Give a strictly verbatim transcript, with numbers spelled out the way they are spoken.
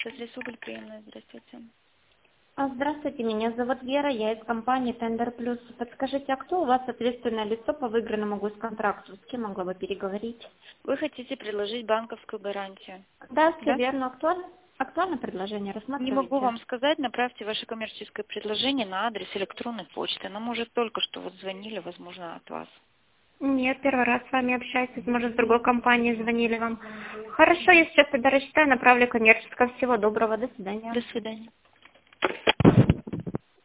Республика приемная, здравствуйте. А, Здравствуйте, меня зовут Вера, я из компании Tender Plus. Подскажите, а кто у вас ответственное лицо по выигранному госконтракту? С кем могла бы переговорить? Вы хотите предложить банковскую гарантию? Да, все Да? верно. Актуально, актуально предложение, Не могу рассматриваете? вам сказать, направьте ваше коммерческое предложение на адрес электронной почты. Нам уже только что вот звонили, возможно, от вас. Нет, первый раз с вами общаюсь, может, с другой компании звонили вам. Хорошо, я сейчас тогда рассчитаю, направлю коммерческое. Всего доброго, до свидания. До свидания.